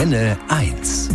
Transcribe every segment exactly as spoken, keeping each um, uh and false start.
Antenne eins.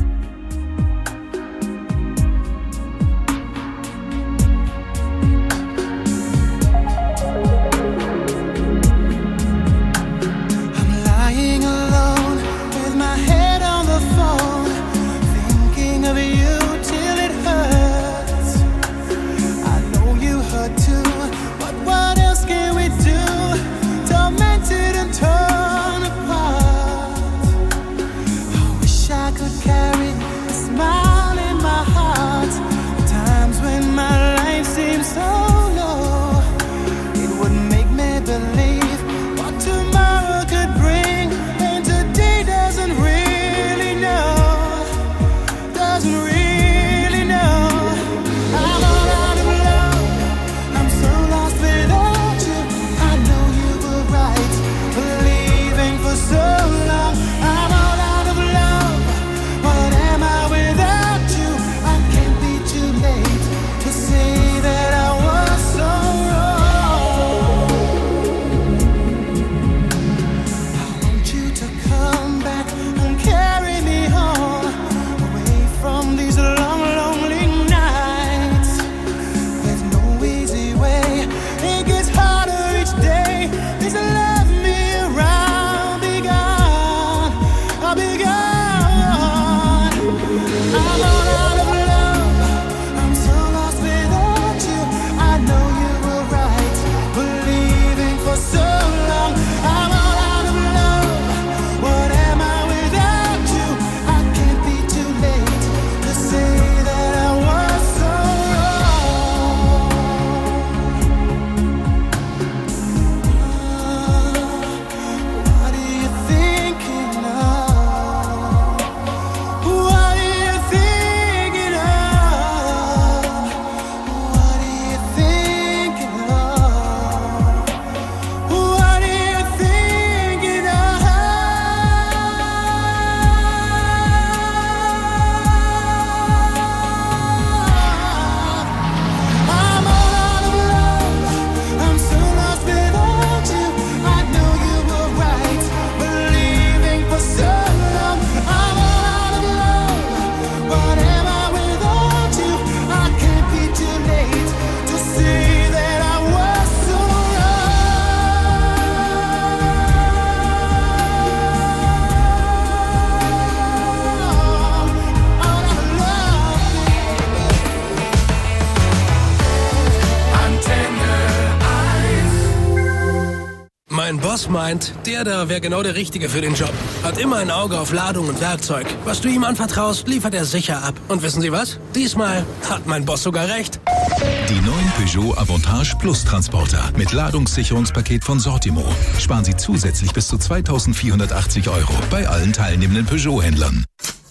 Mein Boss meint, der da wäre genau der Richtige für den Job. Hat immer ein Auge auf Ladung und Werkzeug. Was du ihm anvertraust, liefert er sicher ab. Und wissen Sie was? Diesmal hat mein Boss sogar recht. Die neuen Peugeot Avantage Plus Transporter mit Ladungssicherungspaket von Sortimo. Sparen Sie zusätzlich bis zu zweitausendvierhundertachtzig Euro bei allen teilnehmenden Peugeot-Händlern.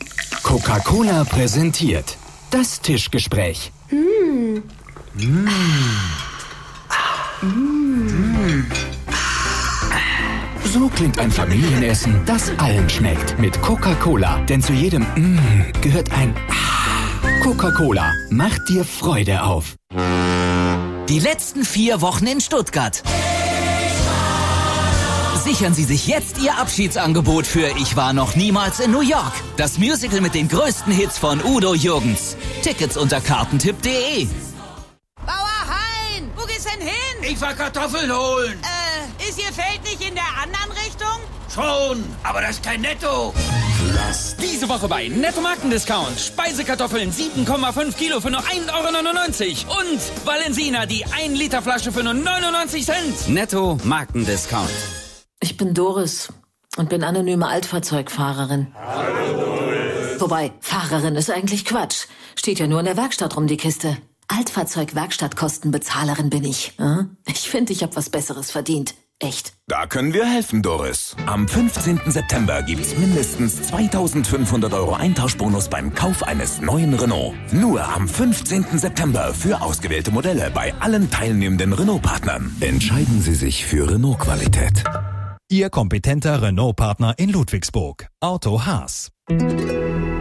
Coca-Cola präsentiert das Tischgespräch. Mmh. Mmh. Mmh. So klingt ein Familienessen, das allen schmeckt. Mit Coca-Cola. Denn zu jedem Mmh gehört ein Coca-Cola. Macht dir Freude auf. Die letzten vier Wochen in Stuttgart. Sichern Sie sich jetzt Ihr Abschiedsangebot für Ich war noch niemals in New York. Das Musical mit den größten Hits von Udo Jürgens. Tickets unter kartentipp punkt de. Bauer Hein, wo gehst denn hin? Ich war Kartoffeln holen. Äh, ist Ihr Feld nicht in der anderen Richtung? Schon, aber das ist kein Netto. Diese Woche bei Netto Marktendiscount. Speisekartoffeln sieben Komma fünf Kilo für nur ein Euro neunundneunzig. Und Valensina, die ein Liter Flasche für nur neunundneunzig Cent. Netto Marktendiscount. Ich bin Doris und bin anonyme Altfahrzeugfahrerin. Hallo Doris. Wobei, Fahrerin ist eigentlich Quatsch. Steht ja nur in der Werkstatt rum, die Kiste. Altfahrzeug-Werkstattkostenbezahlerin bin ich. Ich finde, ich habe was Besseres verdient. Echt. Da können wir helfen, Doris. Am fünfzehnten September gibt's mindestens zweitausendfünfhundert Euro Eintauschbonus beim Kauf eines neuen Renault. Nur am fünfzehnten September für ausgewählte Modelle bei allen teilnehmenden Renault-Partnern. Entscheiden Sie sich für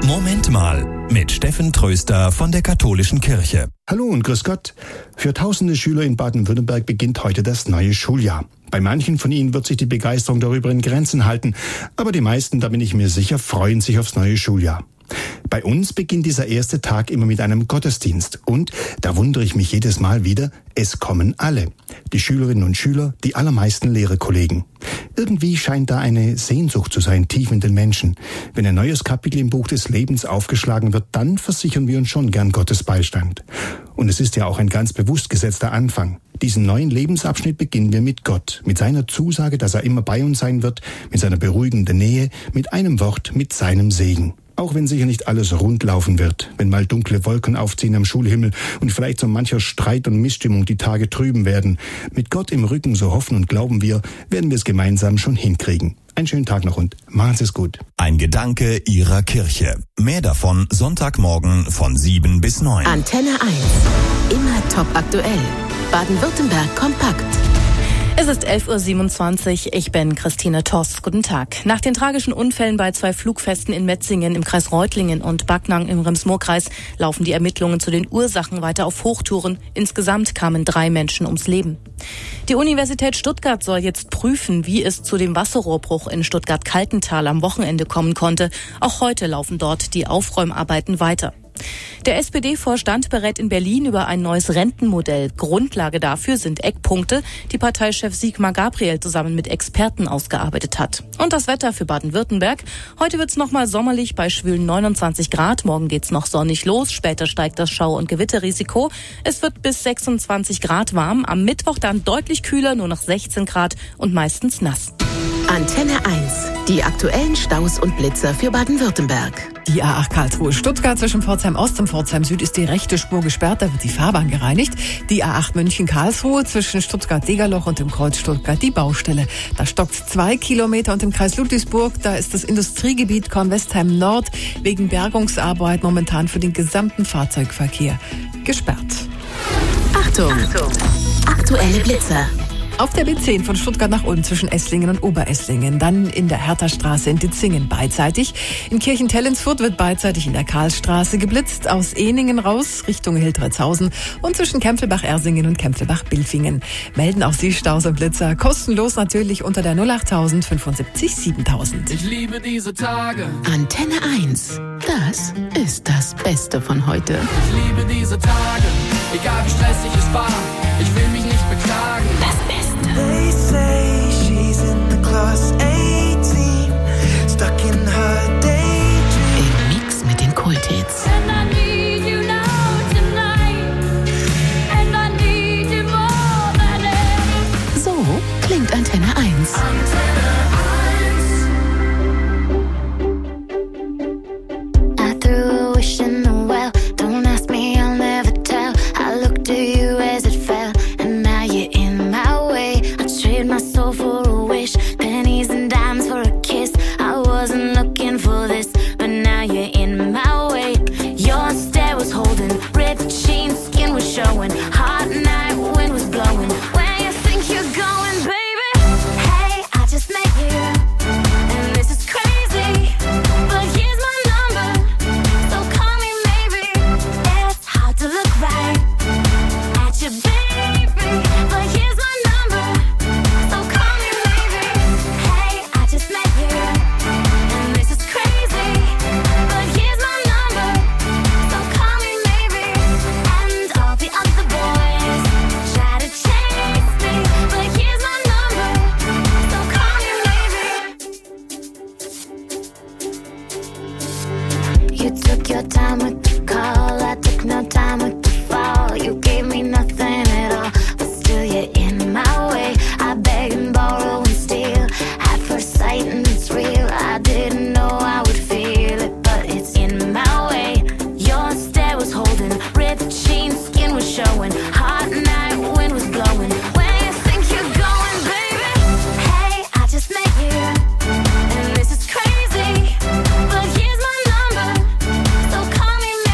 Moment mal mit Steffen Tröster von der Katholischen Kirche. Hallo und grüß Gott. Für tausende Schüler in Baden-Württemberg beginnt heute das neue Schuljahr. Bei manchen von ihnen wird sich die Begeisterung darüber in Grenzen halten, aber die meisten, da bin ich mir sicher, freuen sich aufs neue Schuljahr. Bei uns beginnt dieser erste Tag immer mit einem Gottesdienst und, da wundere ich mich jedes Mal wieder, es kommen alle. Die Schülerinnen und Schüler, die allermeisten Lehrerkollegen. Irgendwie scheint da eine Sehnsucht zu sein, tief in den Menschen. Wenn ein neues Kapitel im Buch des Lebens aufgeschlagen wird, dann versichern wir uns schon gern Gottes Beistand. Und es ist ja auch ein ganz bewusst gesetzter Anfang. Diesen neuen Lebensabschnitt beginnen wir mit Gott, mit seiner Zusage, dass er immer bei uns sein wird, mit seiner beruhigenden Nähe, mit einem Wort, mit seinem Segen. Auch wenn sicher nicht alles rund laufen wird, wenn mal dunkle Wolken aufziehen am Schulhimmel und vielleicht so mancher Streit und Missstimmung die Tage trüben werden. Mit Gott im Rücken, so hoffen und glauben wir, werden wir es gemeinsam schon hinkriegen. Einen schönen Tag noch und machen Sie es gut. Ein Gedanke Ihrer Kirche. Mehr davon Sonntagmorgen von sieben bis neun. Antenne eins. Immer top aktuell. Baden-Württemberg kompakt. Es ist elf Uhr siebenundzwanzig, ich bin Christine Toss. Guten Tag. Nach den tragischen Unfällen bei zwei Flugfesten in Metzingen im Kreis Reutlingen und Backnang im Rems-Murr-Kreis laufen die Ermittlungen zu den Ursachen weiter auf Hochtouren. Insgesamt kamen drei Menschen ums Leben. Die Universität Stuttgart soll jetzt prüfen, wie es zu dem Wasserrohrbruch in Stuttgart-Kaltental am Wochenende kommen konnte. Auch heute laufen dort die Aufräumarbeiten weiter. Der S P D-Vorstand berät in Berlin über ein neues Rentenmodell. Grundlage dafür sind Eckpunkte, die Parteichef Sigmar Gabriel zusammen mit Experten ausgearbeitet hat. Und das Wetter für Baden-Württemberg. Heute wird's nochmal sommerlich bei schwülen neunundzwanzig Grad. Morgen geht's noch sonnig los. Später steigt das Schau- und Gewitterrisiko. Es wird bis sechsundzwanzig Grad warm. Am Mittwoch dann deutlich kühler, nur noch sechzehn Grad und meistens nass. Antenne eins. Die aktuellen Staus und Blitzer für Baden-Württemberg. Die A acht Karlsruhe-Stuttgart zwischen Pforzheim Ost und Pforzheim Süd ist die rechte Spur gesperrt, da wird die Fahrbahn gereinigt. Die A acht München-Karlsruhe zwischen Stuttgart-Degerloch und dem Kreuz Stuttgart die Baustelle. Da stockt zwei Kilometer und im Kreis Ludwigsburg, da ist das Industriegebiet Kornwestheim Nord wegen Bergungsarbeit momentan für den gesamten Fahrzeugverkehr gesperrt. Achtung! Achtung. Aktuelle Blitzer. Auf der B zehn von Stuttgart nach Ulm zwischen Esslingen und Oberesslingen, dann in der Herthastraße in Ditzingen beidseitig. In Kirchentellensfurt wird beidseitig in der Karlstraße geblitzt, aus Ehningen raus Richtung Hildretzhausen und zwischen Kempfelbach-Ersingen und Kempfelbach-Bilfingen. Melden auch Sie Staus und Blitzer, kostenlos natürlich unter der null achttausend fünfundsiebzig siebentausend. Ich liebe diese Tage. Antenne eins, das ist das Beste von heute. Ich liebe diese Tage, egal wie stressig es war, ich will mich nicht beklagen. Das Beste. They say she's in the class eighteen, stuck in her daydream. Im Mix mit den Kulthits. And I need you now tonight, and I need you more than ever. So klingt Antenne eins. Antenne eins. I threw a wish in the well, don't ask me, I'll never tell. I looked to you as it fell, and now you're in my way. I trade my soul for a wish, pennies and dimes for a kiss. I wasn't looking for this, but now you're in my way. Your stare was holding, ripped jeans, skin was showing. Hot night, wind was blowing. Where you think you're going, baby? Hey, I just met you, and this is crazy, but here's my number, so call me maybe. It's hard to look right at you, baby, but here's my number, so call me maybe. Hey, I just met you, and this is crazy, but here's my number, so call me maybe. And all the other boys try to chase me, but here's my number, so call me maybe. You took your time with the call, I took no time with the fall. You gave me nothing at all, but still you're in my way. I beg and borrow and steal at first sight, and it's real. I didn't know I would feel it, but it's in my way. Your stare was holding, ripped jeans, skin was showing. Hot night, wind was blowing. Where you think you're going, baby? Hey, I just met you, and this is crazy, but here's my number, so call me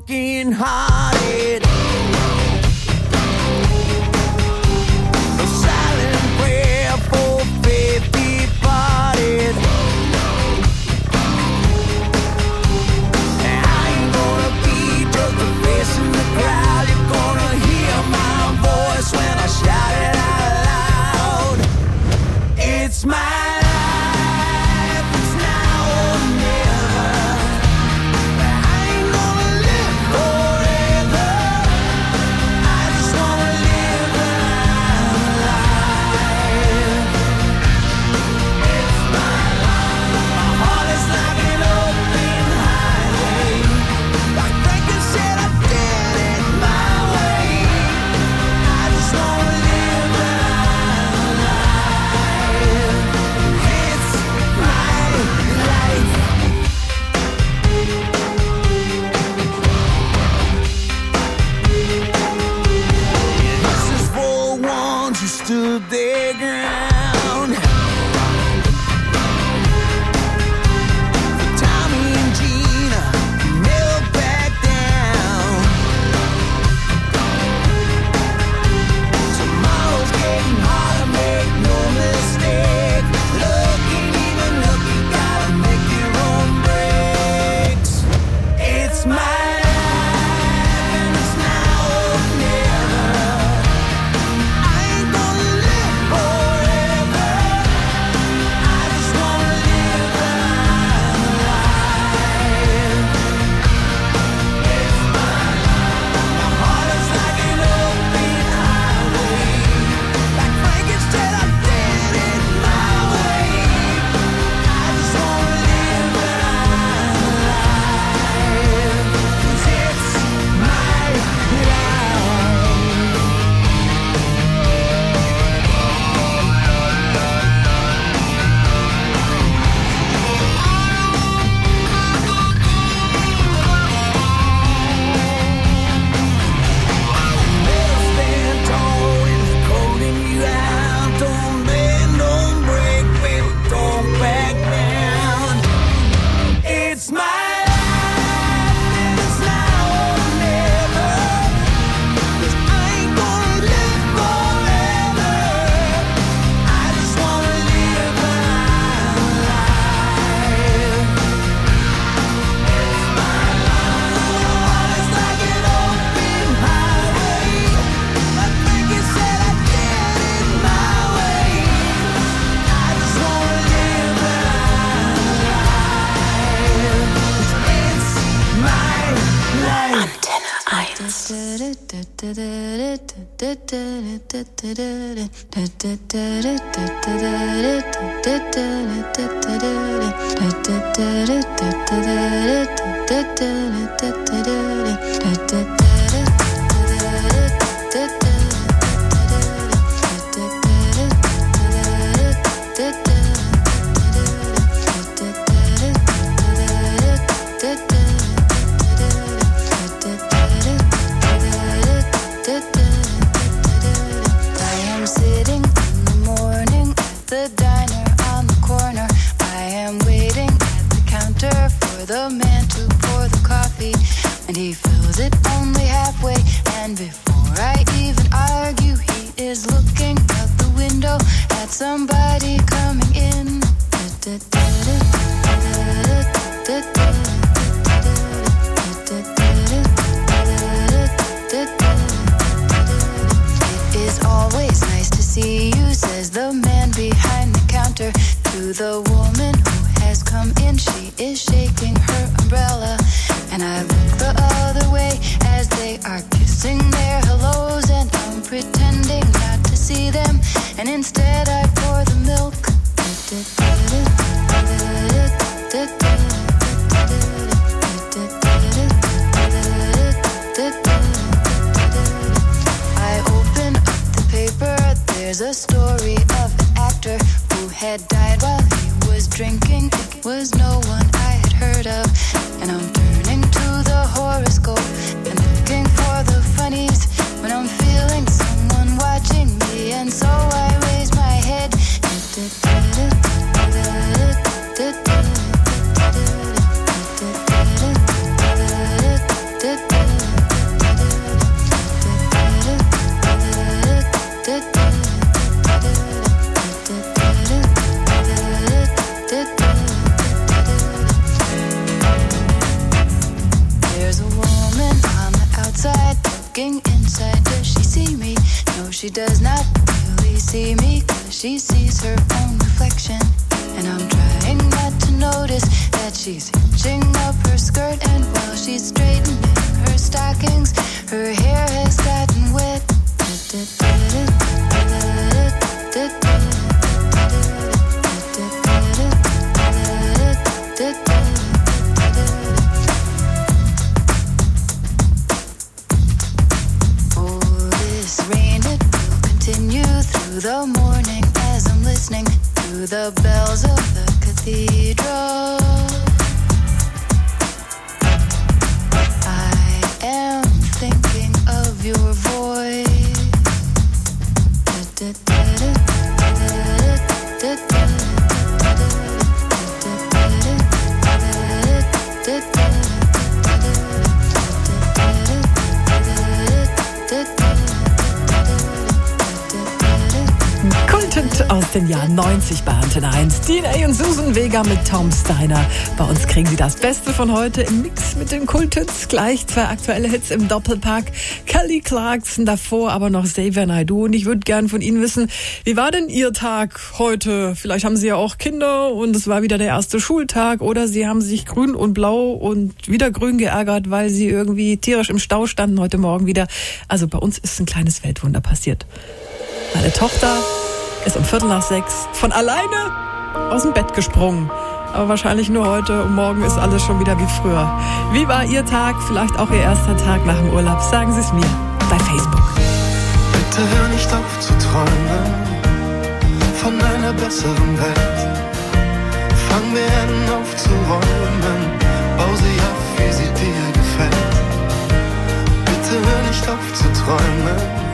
broken hearted. A silent prayer for faith departed. And I ain't gonna be just a face in the crowd. You're gonna hear my voice when I shout it out loud. It's my stood their ground. Tommy and Gina never back down. Tomorrow's getting harder, make no mistake. Looking even look, you gotta make your own breaks. It's my There's a story of an actor who had died while he was drinking. It was no one I had heard of. And I'm turning to the horoscope and looking for the funnies when I'm feeling someone watching me. And so I raise my head. outside, looking inside. Does she see me? No, she does not really see me, 'cause she sees her own reflection. And I'm trying not to notice that she's hitching up her skirt, and while she's straightening her stockings, her hair has gotten wet. Oh, this rain, it will continue through the morning as I'm listening to the bells of the cathedral. I am thinking of your voice. Kulthit aus dem Jahr neunzig bei Antenne eins. D N A und Susan Vega mit Tom Steiner. Bei uns kriegen Sie das Beste von heute im Mix mit den Kulthits. Gleich zwei aktuelle Hits im Doppelpack. Kelly Clarkson davor, aber noch Xavier Naidoo. Und ich würde gern von Ihnen wissen, wie war denn Ihr Tag heute? Vielleicht haben Sie ja auch Kinder und es war wieder der erste Schultag, oder Sie haben sich grün und blau und wieder grün geärgert, weil Sie irgendwie tierisch im Stau standen heute Morgen wieder. Also bei uns ist ein kleines Weltwunder passiert. Meine Tochter ist um Viertel nach sechs von alleine aus dem Bett gesprungen. Aber wahrscheinlich nur heute und morgen ist alles schon wieder wie früher. Wie war Ihr Tag? Vielleicht auch Ihr erster Tag nach dem Urlaub? Sagen Sie es mir bei Facebook. Bitte hör nicht auf zu träumen von einer besseren Welt. Fang wir an aufzuräumen, bau sie auf, wie sie dir gefällt. Bitte hör nicht auf zu träumen